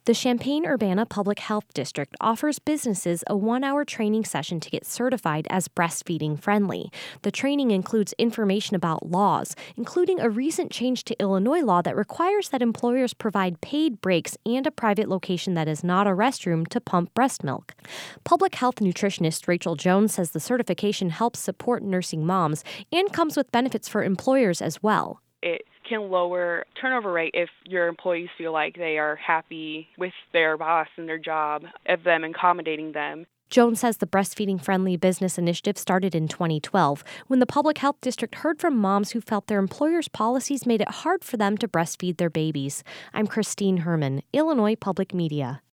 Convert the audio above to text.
The Champaign-Urbana Public Health District offers businesses a 1-hour training session to get certified as breastfeeding friendly. The training includes information about laws, including a recent change to Illinois law that requires that employers provide paid breaks and a private location that is not a restroom to pump breast milk. Public health nutritionist Rachel Jones says the certification helps support nursing moms and comes with benefits for employers as well. It can lower turnover rate if your employees feel like they are happy with their boss and their job, of them accommodating them. Jones says the breastfeeding-friendly business initiative started in 2012 when the Public Health District heard from moms who felt their employers' policies made it hard for them to breastfeed their babies. I'm Christine Herman, Illinois Public Media.